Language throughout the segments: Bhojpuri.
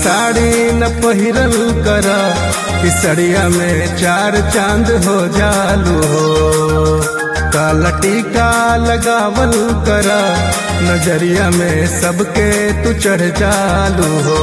साड़ी न पहिरल करा कि सड़िया में चार चांद हो जालू हो। काला टीका लगावल करा नजरिया में सबके तू चढ़ जालू हो।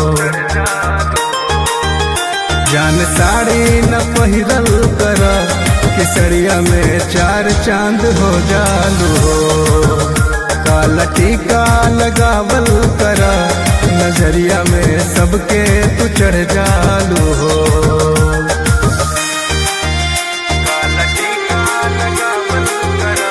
जान साड़ी न पहिरल करा कि सड़िया में चार चांद हो जालू हो। काला टीका लगावल करा नजरिया में सबके तू चढ़ जालू हो। काला टीका लगावल करा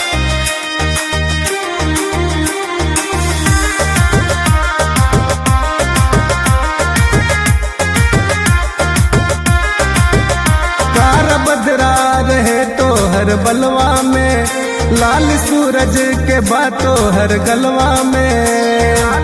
कार बदरा रहे तो हर बलवा में, लाल सूरज के बातों हर गलवा में।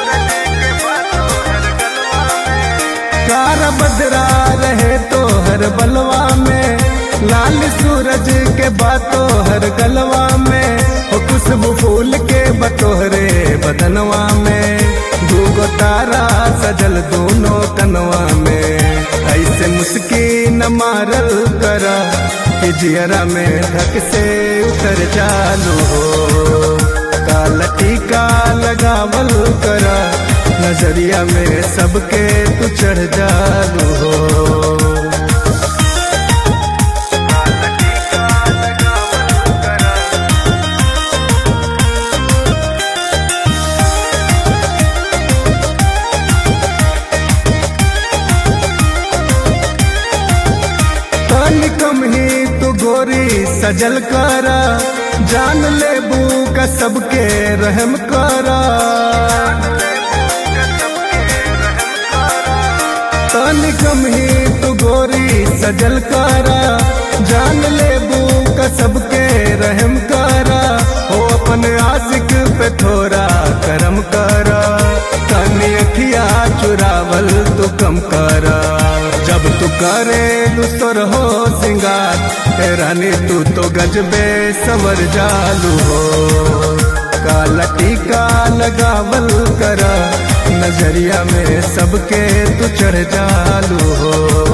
कार बदरा रहे तो हर बलवा में, लाल सूरज के बातों हर गलवा में। हो खुशबू फूल के बतोहरे बदनवा में, दूगो तारा सजल दोनों कनवा में। ऐसे मुस्की न मारल करा कि जियरा में धक से उतर जालू हो। काला टीका लगावल करा नजरिया में सबके तू चढ़ जालू हो। काला टीका लगावल करा तन कम ही तू गोरी सजल करा, जान लेबू का सबके रहम करा। तन कम ही तू गोरी सजल करा, जान लेबू का सबके रहम करा। हो अपने आशिक पे थोड़ा करम करा, तनी अखिया चुरावल तू कम करा। जब तू करे दूसर हो सिंगार, ए रानी तू तो गजबे संवर जालू हो। काला टीका लगावल करा नजरिया में सबके तू चढ़ जालू हो।